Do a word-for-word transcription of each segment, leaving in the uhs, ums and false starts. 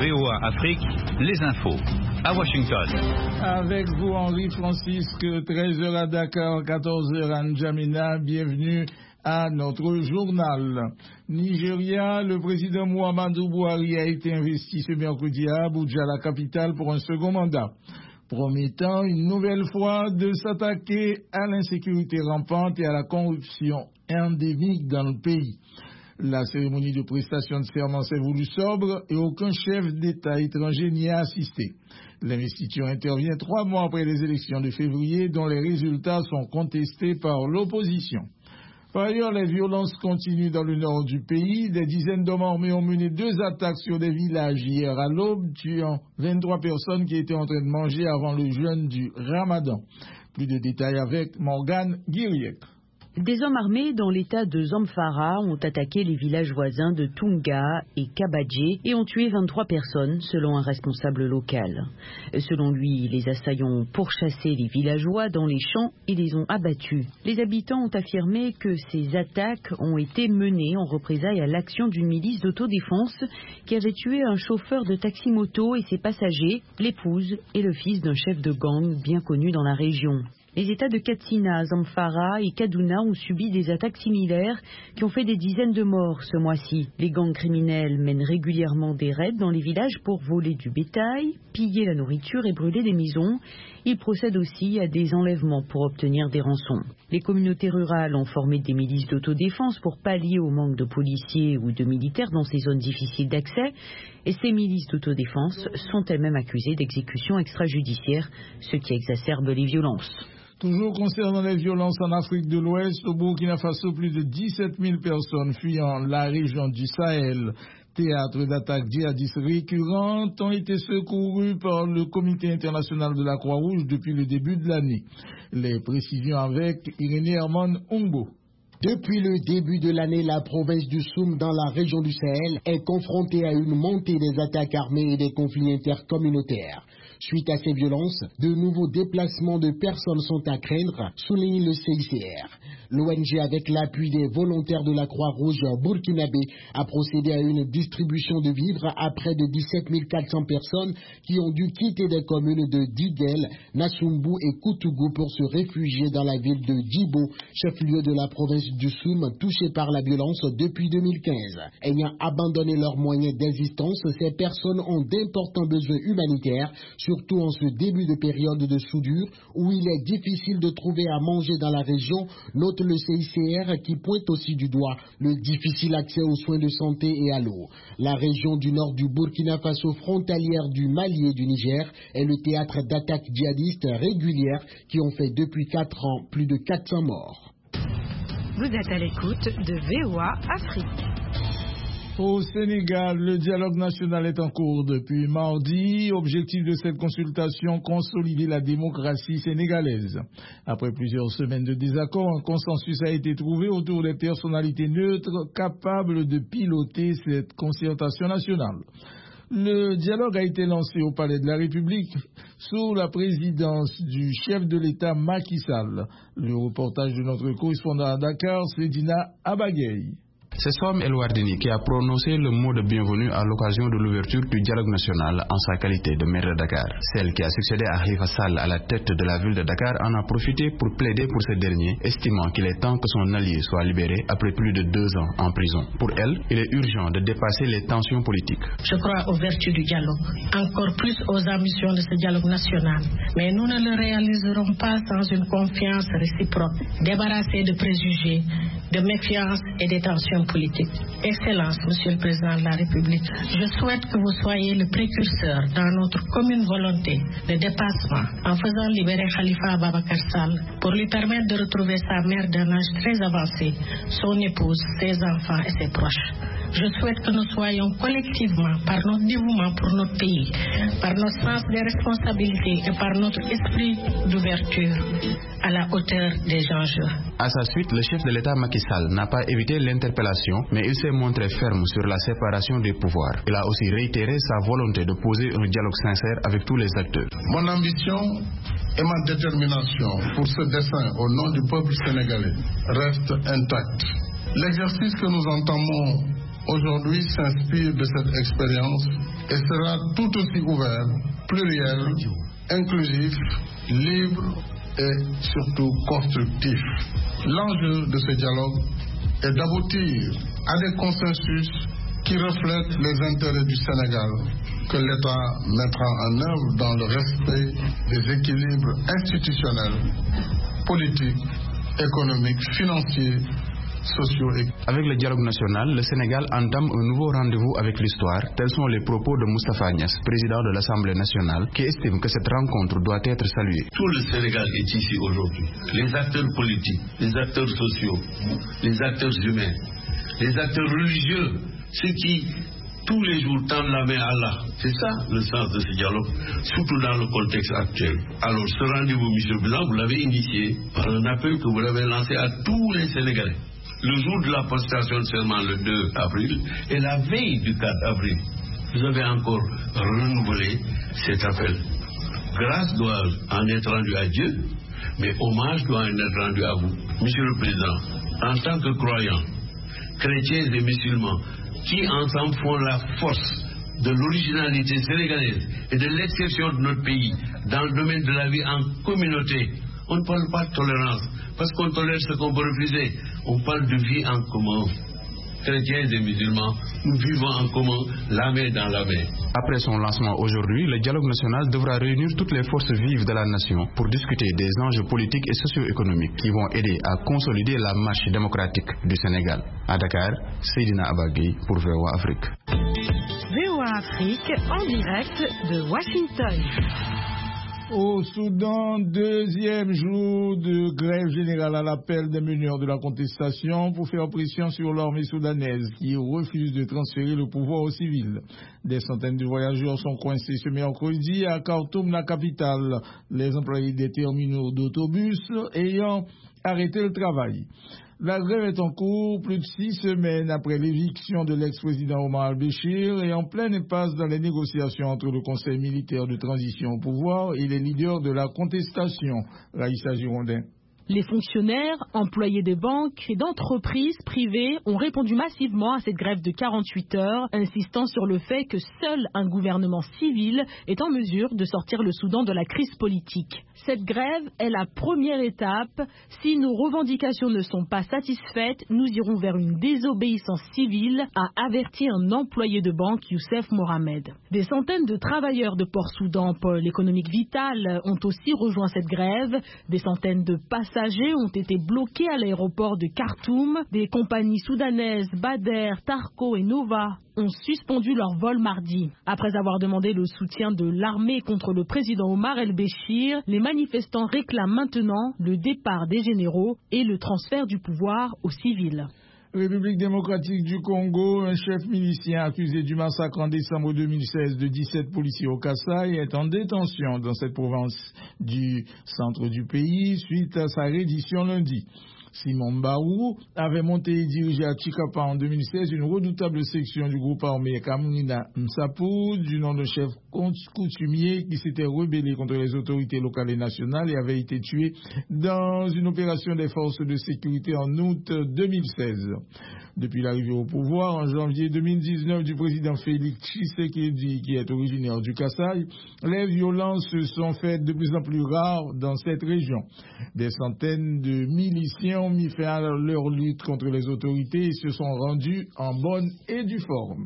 V O A Afrique, les infos. À Washington. Avec vous, Henri-Francisque, treize heures à Dakar, quatorze heures à N'Djamena. Bienvenue à notre journal. Nigeria, le président Muhammadu Buhari a été investi ce mercredi à Abuja, la capitale, pour un second mandat, promettant une nouvelle fois de s'attaquer à l'insécurité rampante et à la corruption endémique dans le pays. La cérémonie de prestation de serment s'est voulue sobre et aucun chef d'État étranger n'y a assisté. L'investiture intervient trois mois après les élections de février, dont les résultats sont contestés par l'opposition. Par ailleurs, les violences continuent dans le nord du pays. Des dizaines d'hommes armés ont mené deux attaques sur des villages hier à l'aube, tuant vingt-trois personnes qui étaient en train de manger avant le jeûne du Ramadan. Plus de détails avec Morgane Guiriek. Des hommes armés dans l'état de Zamfara ont attaqué les villages voisins de Tunga et Kabadje et ont tué vingt-trois personnes, selon un responsable local. Selon lui, les assaillants ont pourchassé les villageois dans les champs et les ont abattus. Les habitants ont affirmé que ces attaques ont été menées en représailles à l'action d'une milice d'autodéfense qui avait tué un chauffeur de taxi-moto et ses passagers, l'épouse et le fils d'un chef de gang bien connu dans la région. Les États de Katsina, Zamfara et Kaduna ont subi des attaques similaires qui ont fait des dizaines de morts ce mois-ci. Les gangs criminels mènent régulièrement des raids dans les villages pour voler du bétail, piller la nourriture et brûler des maisons. Ils procèdent aussi à des enlèvements pour obtenir des rançons. Les communautés rurales ont formé des milices d'autodéfense pour pallier au manque de policiers ou de militaires dans ces zones difficiles d'accès. Et ces milices d'autodéfense sont elles-mêmes accusées d'exécutions extrajudiciaires, ce qui exacerbe les violences. Toujours concernant les violences en Afrique de l'Ouest, au Burkina Faso, plus de dix-sept mille personnes fuyant la région du Sahel, théâtre d'attaques djihadistes récurrentes, ont été secourues par le Comité international de la Croix-Rouge depuis le début de l'année. Les précisions avec Irénée Herman Umbo. Depuis le début de l'année, la province du Soum dans la région du Sahel est confrontée à une montée des attaques armées et des conflits intercommunautaires. Suite à ces violences, de nouveaux déplacements de personnes sont à craindre, souligne le C I C R. L'O N G, avec l'appui des volontaires de la Croix-Rouge burkinabé, a procédé à une distribution de vivres à près de dix-sept mille quatre cents personnes qui ont dû quitter des communes de Diguel, Nassumbu et Koutougou pour se réfugier dans la ville de Djibo, chef-lieu de la province du Soum, touchée par la violence depuis deux mille quinze. Ayant abandonné leurs moyens d'existence, ces personnes ont d'importants besoins humanitaires, surtout en ce début de période de soudure où il est difficile de trouver à manger dans la région, note le C I C R qui pointe aussi du doigt le difficile accès aux soins de santé et à l'eau. La région du nord du Burkina Faso, frontalière du Mali et du Niger, est le théâtre d'attaques djihadistes régulières qui ont fait depuis quatre ans plus de quatre cents morts. Vous êtes à l'écoute de V O A Afrique. Au Sénégal, le dialogue national est en cours depuis mardi. Objectif de cette consultation, consolider la démocratie sénégalaise. Après plusieurs semaines de désaccord, un consensus a été trouvé autour des personnalités neutres capables de piloter cette concertation nationale. Le dialogue a été lancé au Palais de la République sous la présidence du chef de l'État Macky Sall. Le reportage de notre correspondant à Dakar, Sedina Abagay. C'est Soham El Wardini qui a prononcé le mot de bienvenue à l'occasion de l'ouverture du dialogue national en sa qualité de maire de Dakar. Celle qui a succédé à Khalifa Sall à la tête de la ville de Dakar en a profité pour plaider pour ce dernier, estimant qu'il est temps que son allié soit libéré après plus de deux ans en prison. Pour elle, il est urgent de dépasser les tensions politiques. Je crois aux vertus du dialogue, encore plus aux ambitions de ce dialogue national. Mais nous ne le réaliserons pas sans une confiance réciproque, débarrassée de préjugés, de méfiance et des tensions politique. Excellence, Monsieur le Président de la République, je souhaite que vous soyez le précurseur dans notre commune volonté de dépassement en faisant libérer Khalifa Ababacar Sall pour lui permettre de retrouver sa mère d'un âge très avancé, son épouse, ses enfants et ses proches. Je souhaite que nous soyons collectivement, par notre dévouement pour notre pays, par notre sens des responsabilités et par notre esprit d'ouverture, à la hauteur des enjeux. À sa suite, le chef de l'État Macky Sall n'a pas évité l'interpellation, mais il s'est montré ferme sur la séparation des pouvoirs. Il a aussi réitéré sa volonté de poser un dialogue sincère avec tous les acteurs. Mon ambition et ma détermination pour ce dessein au nom du peuple sénégalais reste intacte. L'exercice que nous entamons aujourd'hui s'inspire de cette expérience et sera tout aussi ouvert, pluriel, inclusif, libre et surtout constructif. L'enjeu de ce dialogue est d'aboutir à des consensus qui reflètent les intérêts du Sénégal, que l'État mettra en œuvre dans le respect des équilibres institutionnels, politiques, économiques, financiers, sociaux et... Avec le dialogue national, le Sénégal entame un nouveau rendez-vous avec l'histoire. Tels sont les propos de Moustapha Niasse, président de l'Assemblée nationale, qui estime que cette rencontre doit être saluée. Tout le Sénégal est ici aujourd'hui. Les acteurs politiques, les acteurs sociaux, les acteurs humains, les acteurs religieux, ceux qui tous les jours tendent la main à Allah. C'est ça le sens de ce dialogue, surtout dans le contexte actuel. Alors ce rendez-vous, M. le Président, vous l'avez initié par un appel que vous l'avez lancé à tous les Sénégalais. Le jour de la prestation de serment, le deux avril, et la veille du quatre avril, vous avez encore renouvelé cet appel. Grâce doit en être rendue à Dieu, mais hommage doit en être rendu à vous. Monsieur le Président, en tant que croyants, chrétiens et musulmans, qui ensemble font la force de l'originalité sénégalaise et de l'exception de notre pays dans le domaine de la vie en communauté. On ne parle pas de tolérance, parce qu'on tolère ce qu'on peut refuser. On parle de vie en commun. Chrétiens et musulmans, nous vivons en commun, la main dans la main. Après son lancement aujourd'hui, le dialogue national devra réunir toutes les forces vives de la nation pour discuter des enjeux politiques et socio-économiques qui vont aider à consolider la marche démocratique du Sénégal. À Dakar, Seydina Abagui pour V O A Afrique. V O A Afrique en direct de Washington. Au Soudan, deuxième jour de grève générale à l'appel des meneurs de la contestation pour faire pression sur l'armée soudanaise qui refuse de transférer le pouvoir aux civils. Des centaines de voyageurs sont coincés ce mercredi à Khartoum, la capitale, les employés des terminaux d'autobus ayant arrêté le travail. La grève est en cours plus de six semaines après l'éviction de l'ex-président Omar al-Béchir et en pleine impasse dans les négociations entre le Conseil militaire de transition au pouvoir et les leaders de la contestation. Raïssa Girondin. Les fonctionnaires, employés de banques et d'entreprises privées ont répondu massivement à cette grève de quarante-huit heures, insistant sur le fait que seul un gouvernement civil est en mesure de sortir le Soudan de la crise politique. Cette grève est la première étape. Si nos revendications ne sont pas satisfaites, nous irons vers une désobéissance civile, a averti un employé de banque, Youssef Mohamed. Des centaines de travailleurs de Port-Soudan, pôle économique vital, ont aussi rejoint cette grève. Des centaines de passagers ont été bloqués à l'aéroport de Khartoum. Des compagnies soudanaises, Bader, Tarco et Nova ont suspendu leur vol mardi. Après avoir demandé le soutien de l'armée contre le président Omar el-Béchir, les manifestants réclament maintenant le départ des généraux et le transfert du pouvoir aux civils. République démocratique du Congo, un chef milicien accusé du massacre en décembre deux mille seize de dix-sept policiers au Kasaï est en détention dans cette province du centre du pays suite à sa reddition lundi. Simon Barou avait monté et dirigé à Chikapa en deux mille seize une redoutable section du groupe armé Kamuna Msapu, du nom de chef coutumier qui s'était rebellé contre les autorités locales et nationales et avait été tué dans une opération des forces de sécurité en août deux mille seize. Depuis l'arrivée au pouvoir en janvier deux mille dix-neuf du président Félix Tshisekedi, qui est originaire du Kasaï, les violences se sont faites de plus en plus rares dans cette région. Des centaines de miliciens ont mis fin à leur lutte contre les autorités et se sont rendus en bonne et due forme.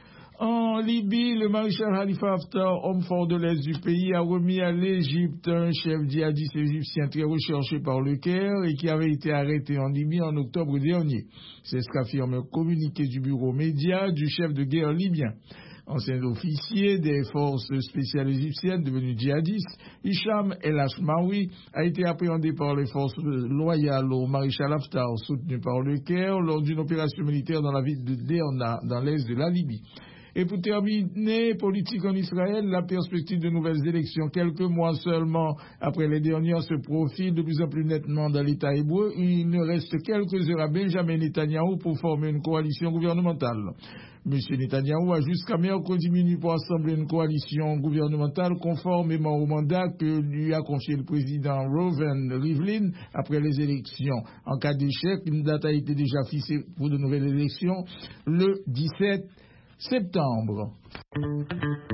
En Libye, le maréchal Khalifa Haftar, homme fort de l'Est du pays, a remis à l'Égypte un chef djihadiste égyptien très recherché par le Caire et qui avait été arrêté en Libye en octobre dernier. C'est ce qu'affirme un communiqué du bureau média du chef de guerre libyen. Ancien officier des forces spéciales égyptiennes devenu djihadiste, Hicham El Ashmawi a été appréhendé par les forces loyales au maréchal Haftar, soutenu par le Caire, lors d'une opération militaire dans la ville de Derna, dans l'est de la Libye. Et pour terminer, politique en Israël, la perspective de nouvelles élections, quelques mois seulement après les dernières, se profile de plus en plus nettement dans l'État hébreu. Il ne reste quelques heures à Benjamin Netanyahou pour former une coalition gouvernementale. M. Netanyahou a jusqu'à mercredi minuit pour assembler une coalition gouvernementale conformément au mandat que lui a confié le président Reuven Rivlin après les élections. En cas d'échec, une date a été déjà fixée pour de nouvelles élections le dix-sept septembre.